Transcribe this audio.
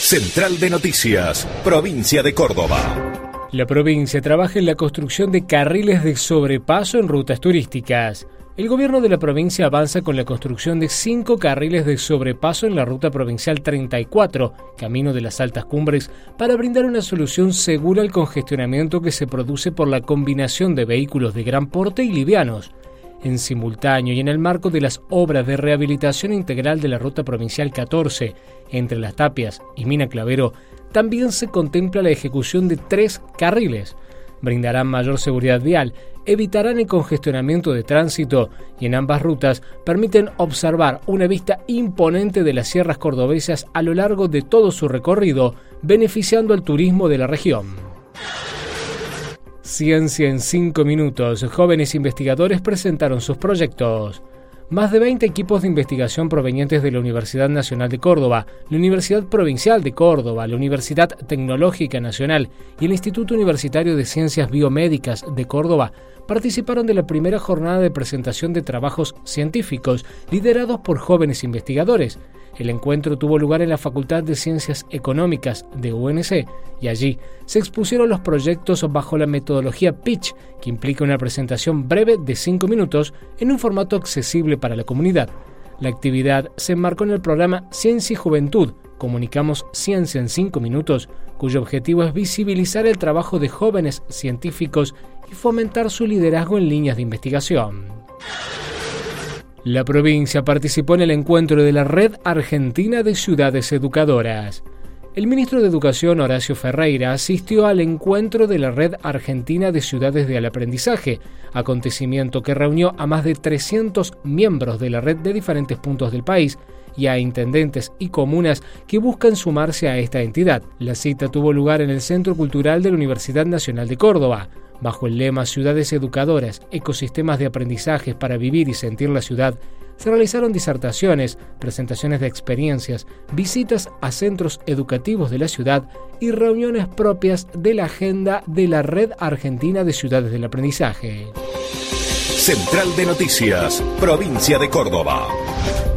Central de Noticias, Provincia de Córdoba. La provincia trabaja en la construcción de carriles de sobrepaso en rutas turísticas. El gobierno de la provincia avanza con la construcción de 5 carriles de sobrepaso en la ruta provincial 34, camino de las altas cumbres, para brindar una solución segura al congestionamiento que se produce por la combinación de vehículos de gran porte y livianos. En simultáneo y en el marco de las obras de rehabilitación integral de la ruta provincial 14, entre Las Tapias y Mina Clavero, también se contempla la ejecución de 3 carriles. Brindarán mayor seguridad vial, evitarán el congestionamiento de tránsito y en ambas rutas permiten observar una vista imponente de las sierras cordobesas a lo largo de todo su recorrido, beneficiando al turismo de la región. Ciencia en 5 minutos. Jóvenes investigadores presentaron sus proyectos. Más de 20 equipos de investigación provenientes de la Universidad Nacional de Córdoba, la Universidad Provincial de Córdoba, la Universidad Tecnológica Nacional y el Instituto Universitario de Ciencias Biomédicas de Córdoba participaron de la primera jornada de presentación de trabajos científicos liderados por jóvenes investigadores. El encuentro tuvo lugar en la Facultad de Ciencias Económicas de UNC y allí se expusieron los proyectos bajo la metodología Pitch, que implica una presentación breve de 5 minutos en un formato accesible para la comunidad. La actividad se enmarcó en el programa Ciencia y Juventud, Comunicamos Ciencia en 5 minutos, cuyo objetivo es visibilizar el trabajo de jóvenes científicos y fomentar su liderazgo en líneas de investigación. La provincia participó en el encuentro de la Red Argentina de Ciudades Educadoras. El ministro de Educación, Horacio Ferreira, asistió al encuentro de la Red Argentina de Ciudades del Aprendizaje, acontecimiento que reunió a más de 300 miembros de la red de diferentes puntos del país y a intendentes y comunas que buscan sumarse a esta entidad. La cita tuvo lugar en el Centro Cultural de la Universidad Nacional de Córdoba. Bajo el lema Ciudades Educadoras, ecosistemas de aprendizajes para vivir y sentir la ciudad, se realizaron disertaciones, presentaciones de experiencias, visitas a centros educativos de la ciudad y reuniones propias de la agenda de la Red Argentina de Ciudades del Aprendizaje. Central de Noticias, Provincia de Córdoba.